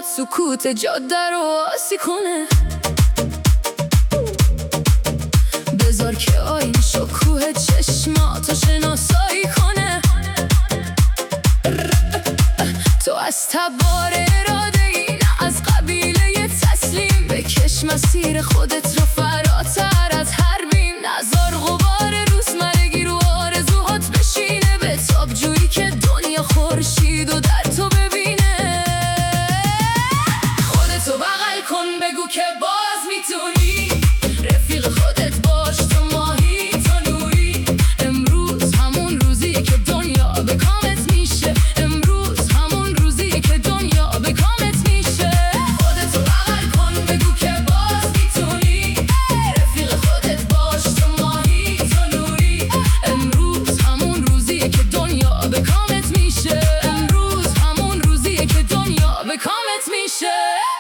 سکوت جاده رو آسی کنه. بذار که آین شکوه چشماتو شناسایی کنه. تو از تبار اراده ای، نه از قبیله تسلیم. بکش مسیر خودت رو فراتر از هر بیم. نزار غبار روزمرگی رو آرزوهات بشینه. به تاب جویی که دنیا خورشید و در تو ببینه. خودتو بغل کن، بگو که باز میتونی. رفیق خودت باش، تو ماهی تو نوری. امروز همون روزیه که دنیا به کامت میشه. امروز همون روزیه که دنیا به کامت میشه. خودتو بغل کن، بگو که باز میتونی. رفیق خودت باش، تو ماهی تو نوری. امروز همون روزیه که دنیا به کامت میشه. امروز همون روزیه که دنیا به کامت میشه.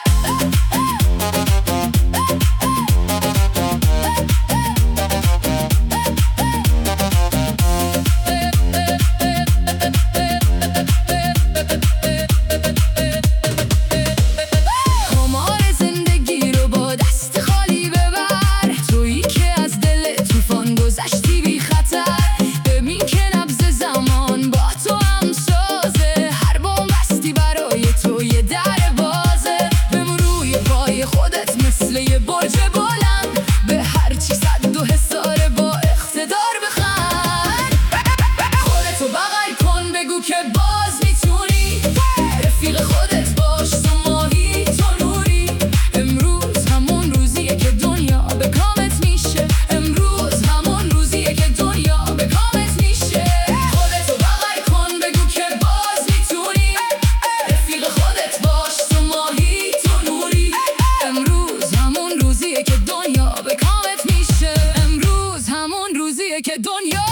که باز میتونی. رفیق خودت باش، تو ماهی تو نوری. امروز همون روزیه که دنیا به کامت میشه. امروز همون روزیه که دنیا به کامت میشه. خودتو بغل کن، بگو که باز میتونی. رفیق خودت باش، تو ماهی تو نوری. امروز همون روزیه که دنیا به کامت میشه. امروز همون روزیه که دنیا